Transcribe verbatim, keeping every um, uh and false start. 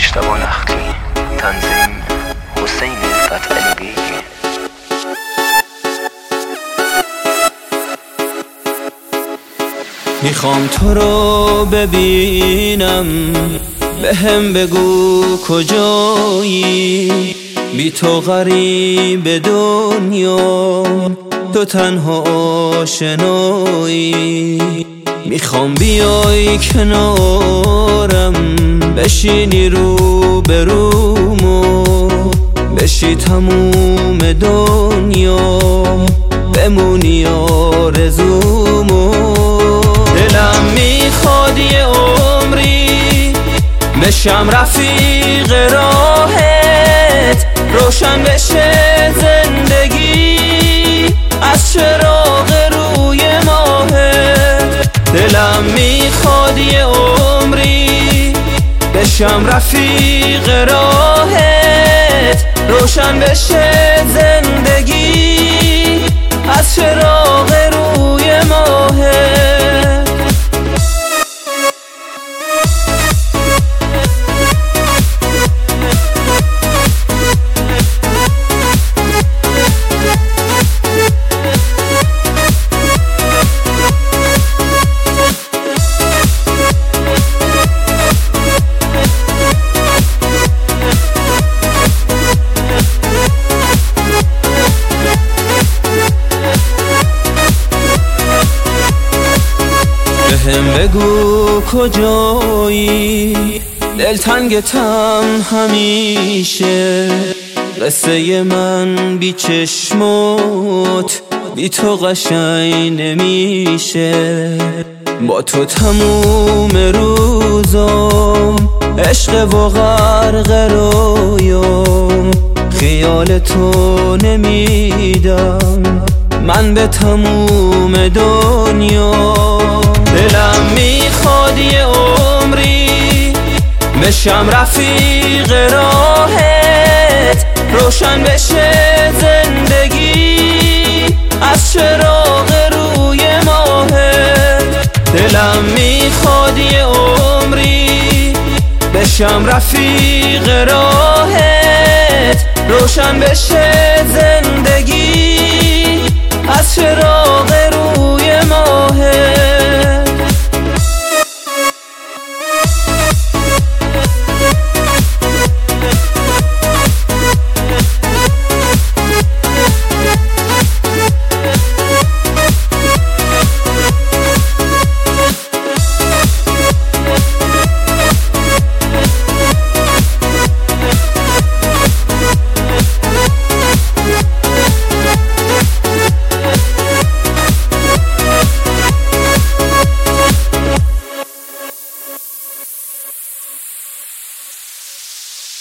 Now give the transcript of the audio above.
مجتبی نخلی، تنظیم حسین فتحعلی بیگی. میخوام تو رو ببینم، بهم بگو کجایی، بی تو غریب دنیا، تو تنها آشنایی. میخوام بیای کنارم، بشینی رو برومو، بشی تموم دنیا، بمونی آرزومو. دلم میخواد یه عمری بشم رفیق راهت، روشن بشه زندگی از چراغ روی ماهت. دلم میخواد یه عمری بشم رفیق راهت، روشن بشه زندگی از چراغ روی ماهت. بهم بگو کجایی، دلتنگتم همیشه، قصه من بی چشمات بی تو قشنگ نمیشه. با تو تموم روزام عشق و غرق رویام، خیال تو نمیدم من به تموم دنیا. دلم میخواد یه عمری بشم رفیق راهت، روشن بشه زندگی از چراغ روی ماهت. دلم میخواد یه عمری بشم رفیق راهت، روشن بشه زندگی از چراغ روی ماهت.